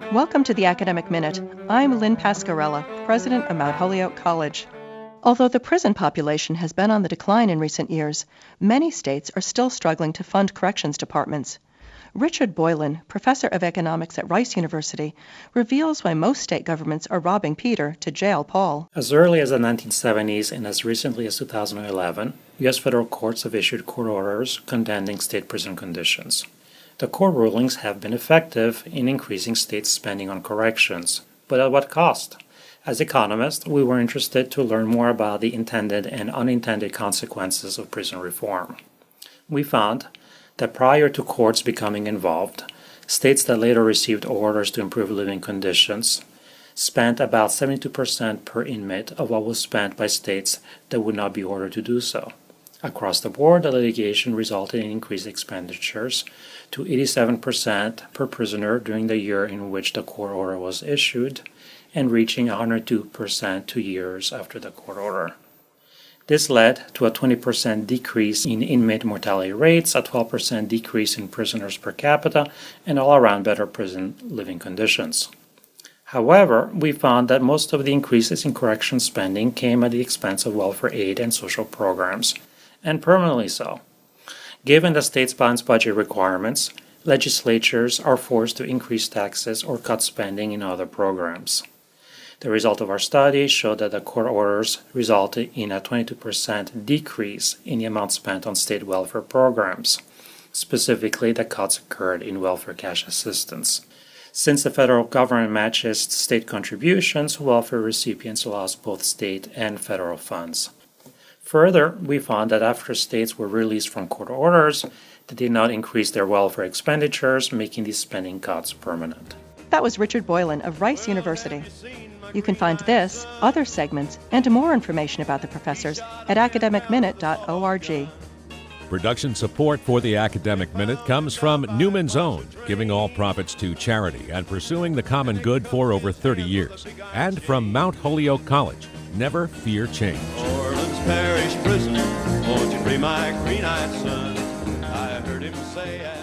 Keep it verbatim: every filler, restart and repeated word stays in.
Welcome to the Academic Minute. I'm Lynn Pascarella, president of Mount Holyoke College. Although the prison population has been on the decline in recent years, many states are still struggling to fund corrections departments. Richard Boylan, professor of economics at Rice University, reveals why most state governments are robbing Peter to jail Paul. As early as the nineteen seventies and as recently as two thousand eleven, U S federal courts have issued court orders condemning state prison conditions. The court rulings have been effective in increasing state spending on corrections, but at what cost? As economists, we were interested to learn more about the intended and unintended consequences of prison reform. We found that prior to courts becoming involved, states that later received orders to improve living conditions spent about seventy-two percent per inmate of what was spent by states that would not be ordered to do so. Across the board, the litigation resulted in increased expenditures to eighty-seven percent per prisoner during the year in which the court order was issued, and reaching one hundred two percent two years after the court order. This led to a twenty percent decrease in inmate mortality rates, a twelve percent decrease in prisoners per capita, and all around better prison living conditions. However, we found that most of the increases in correction spending came at the expense of welfare aid and social programs, and permanently so. Given the state's balanced budget requirements, legislatures are forced to increase taxes or cut spending in other programs. The result of our study showed that the court orders resulted in a twenty-two percent decrease in the amount spent on state welfare programs. Specifically, the cuts occurred in welfare cash assistance. Since the federal government matches state contributions, welfare recipients lost both state and federal funds. Further, we found that after states were released from court orders, they did not increase their welfare expenditures, making these spending cuts permanent. That was Richard Boylan of Rice University. You can find this, other segments, and more information about the professors at academic minute dot org. Production support for the Academic Minute comes from Newman's Own, giving all profits to charity and pursuing the common good for over thirty years. And from Mount Holyoke College, never fear change. Orleans Parish Prison, won't you free my green-eyed son? I heard him say